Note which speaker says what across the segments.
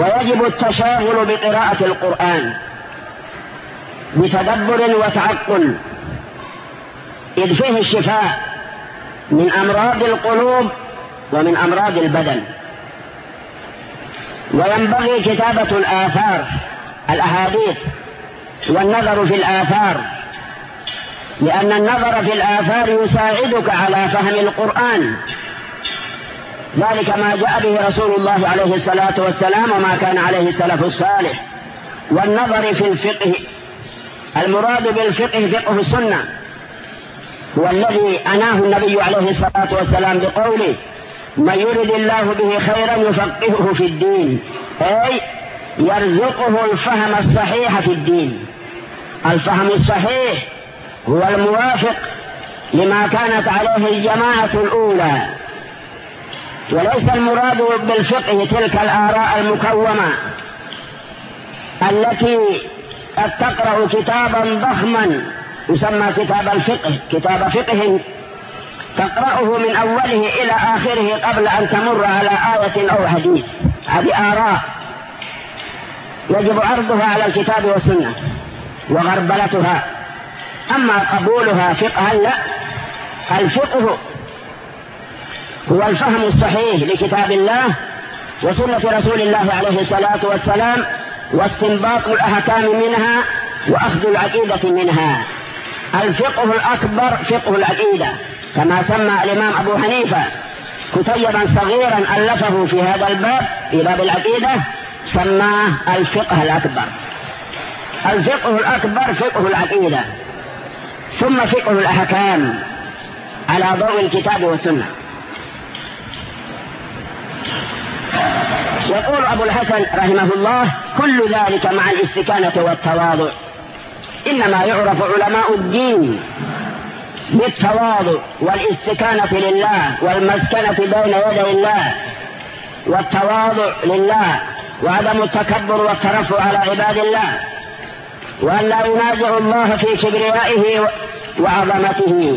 Speaker 1: ويجب التشاغل بقراءة القرآن بتدبر وتعقل، إذ فيه الشفاء من أمراض القلوب ومن أمراض البدن. وينبغي كتابة الآثار الأحاديث والنظر في الآثار، لأن النظر في الآثار يساعدك على فهم القرآن، ذلك ما جاء به رسول الله عليه الصلاة والسلام وما كان عليه السلف الصالح. والنظر في الفقه، المراد بالفقه فقه السنة، هو الذي أناه النبي عليه الصلاة والسلام بقوله: من يرد الله به خيرا يفقهه في الدين، أي يرزقه الفهم الصحيح في الدين. الفهم الصحيح هو الموافق لما كانت عليه الجماعة الأولى، وليس المراد بالفقه تلك الآراء المكومة التي قد تقرأ كتابا ضخما يسمى كتاب الفقه، كتاب فقه تقرأه من أوله إلى آخره قبل أن تمر على آية أو حديث. هذه آراء يجب عرضها على الكتاب والسنة وغربلتها، أما قبولها فقها لا. الفقه هو الفهم الصحيح لكتاب الله وسنة رسول الله عليه الصلاة والسلام، واستنباط الأحكام منها وأخذ العقيدة منها. الفقه الأكبر فقه العقيدة، كما سمى الإمام أبو حنيفة كتيبا صغيرا ألفه في هذا الباب، في باب العقيدة، سماه الفقه الأكبر. الفقه الأكبر فقه العقيدة، ثم فقه الأحكام على ضوء الكتاب والسنة. يقول أبو الحسن رحمه الله: كل ذلك مع الاستكانة والتواضع. إنما يعرف علماء الدين بالتواضع والاستكانة لله والمسكنة بين يدي الله، والتواضع لله وعدم التكبر والترفع على عباد الله، وأن لا ينازع الله في كبريائه وعظمته.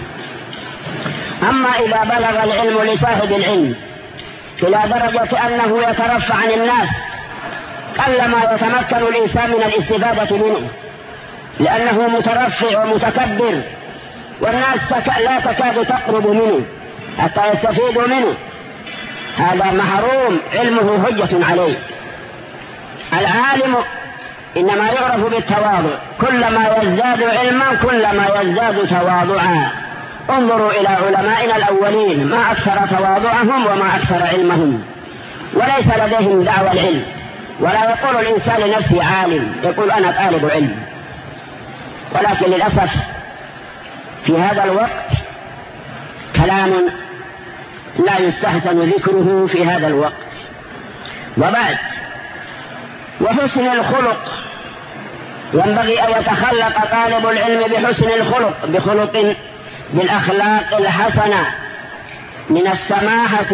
Speaker 1: أما إذا بلغ العلم لصاحب العلم إلى درجة أنه يترفع عن الناس، قلما يتمكن الإنسان من الاستفادة منه، لأنه مترفع ومتكبر، والناس لا تكاد تقرب منه حتى يستفيدوا منه. هذا محروم، علمه حجة عليه. العالم إنما يعرف بالتواضع، كلما يزداد علما كلما يزداد تواضعا. انظروا إلى علمائنا الأولين، ما أكثر تواضعهم وما أكثر علمهم، وليس لديهم دعوى العلم، ولا يقول الإنسان لنفسي عالم، يقول أنا طالب علم. ولكن للأسف في هذا الوقت كلام لا يستحسن ذكره في هذا الوقت. وبعد، وحسن الخلق، ينبغي أن يتخلق طالب العلم بحسن الخلق، بخلق بالأخلاق الحسنة من السماحة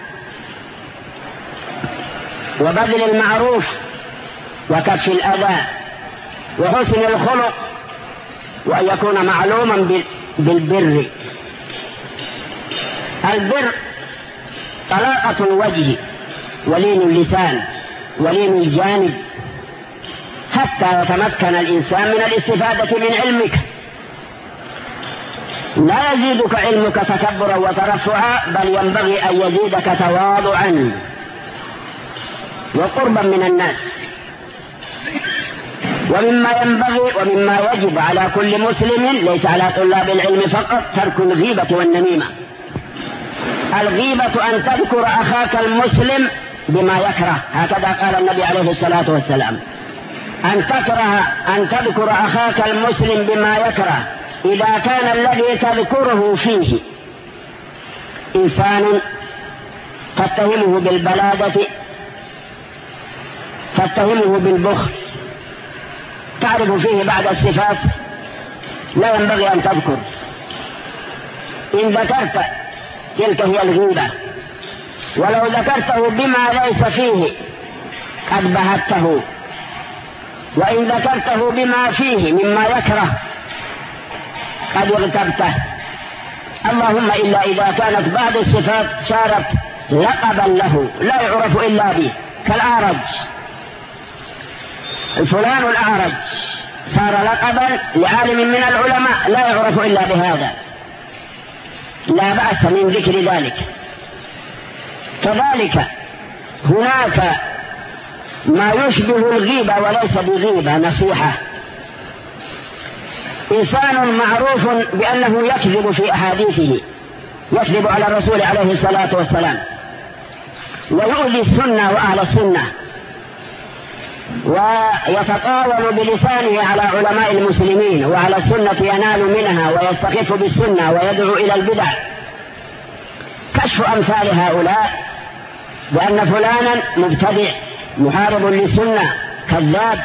Speaker 1: وبذل المعروف وكف الأذى، وحسن الخلق، وأن يكون معلوما بالبر. البر طلاقة الوجه ولين اللسان ولين الجانب، حتى يتمكن الإنسان من الاستفادة من علمك. لا يزيدك علمك تكبرا وترفعا، بل ينبغي أن يزيدك تواضعا وقربا من الناس. ومما ينبغي ومما يجب على كل مسلم، ليس على طلاب العلم فقط، ترك الغيبة والنميمة. الغيبة أن تذكر أخاك المسلم بما يكره، هكذا قال النبي عليه الصلاة والسلام: أن تذكر أخاك المسلم بما يكره، إذا كان الذي تذكره فيه إنسان تتهمه بالبلادة، تتهمه بالبخل، تعرف فيه بعض الصفات، لا ينبغي أن تذكر. إن ذكرت تلك هي الغيبة، ولو ذكرته بما ليس فيه قد بهته، وإن ذكرته بما فيه مما يكره قد اغتبته. اللهم إلا إذا كانت بعض الصفات صارت لقبا له لا يعرف إلا به، كالأعرج، فلان الأعرج صار لقبا لعالم من العلماء لا يعرف إلا بهذا، لا بأس من ذكر ذلك. كذلك هناك ما يشبه الغيبة وليس بغيبة، نصيحة. إنسان معروف بأنه يكذب في أحاديثه، يكذب على الرسول عليه الصلاة والسلام، ويؤذي السنة وأهل السنة، ويتطاول بلسانه على علماء المسلمين وعلى السنة ينال منها، ويستخف بالسنة ويدعو إلى البدع. كشف أمثال هؤلاء بأن فلانا مبتدع محارب للسنة كذاب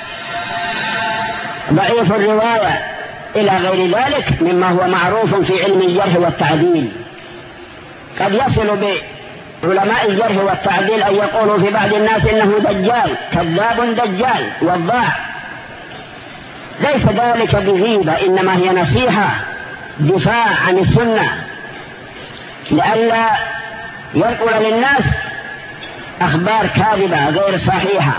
Speaker 1: ضعيف الرواية إلى غير ذلك مما هو معروف في علم الجرح والتعديل. قد يصل بعلماء الجرح والتعديل أن يقولوا في بعض الناس إنه دجال، كذاب دجال وضاع. ليس ذلك بغيبة، إنما هي نصيحة، دفاع عن السنة، لئلا ينقل للناس أخبار كاذبة غير صحيحة.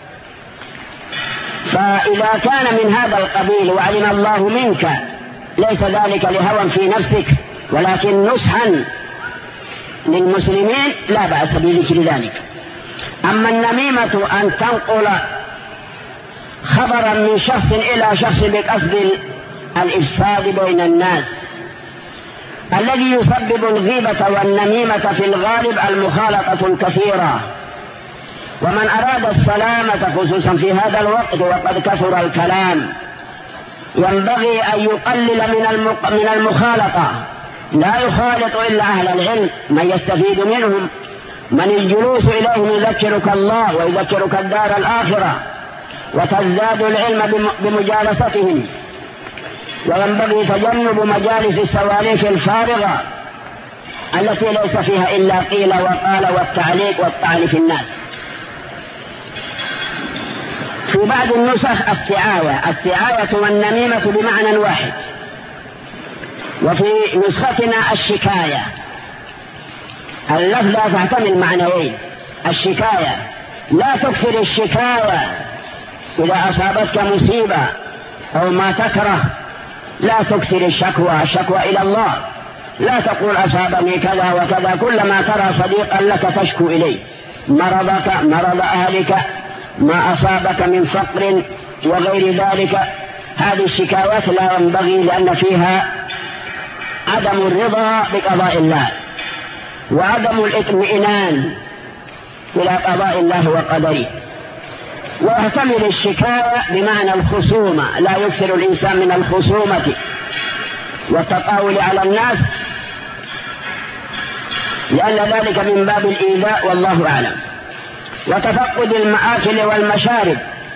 Speaker 1: فإذا كان من هذا القبيل وعلم الله منك، ليس ذلك لهوى في نفسك ولكن نصحا للمسلمين، لا بأس بذكر ذلك. أما النميمة أن تنقل خبرا من شخص إلى شخص بقصد الإفساد بين الناس، الذي يسبب الغيبة والنميمة في الغالب المخالطة الكثيرة. ومن أراد السلامة خصوصا في هذا الوقت وقد كثر الكلام، ينبغي أن يقلل من المخالطة، لا يخالط إلا أهل العلم من يستفيد منهم، من الجلوس إليهم يذكرك الله ويذكرك الدار الآخرة، وتزداد العلم بمجالستهم. وينبغي تجنب مجالس السواليف الفارغة التي ليس فيها إلا قيل وقال والتعليق والطعن في الناس. في بعض النسخ السعاية والنميمة بمعنى واحد، وفي نسختنا الشكاية. اللفظ تحتمل معنيين. الشكاية لا تكثر الشكاية إذا أصابتك مصيبة أو ما تكره، لا تكثر الشكوى إلى الله. لا تقول أصابني كذا وكذا، كلما ترى صديقا لك تشكو إليه مرضك، مرض أهلك، ما أصابك من فقر وغير ذلك. هذه الشكايات لا ينبغي، لأن فيها عدم الرضا بقضاء الله وعدم الاطمئنان إلى قضاء الله وقدره. ويحتمل الشكاية بمعنى الخصومة، لا يكثر الإنسان من الخصومة والتطاول على الناس، لأن ذلك من باب الإيذاء والله أعلم. وتفقد المآكل والمشارب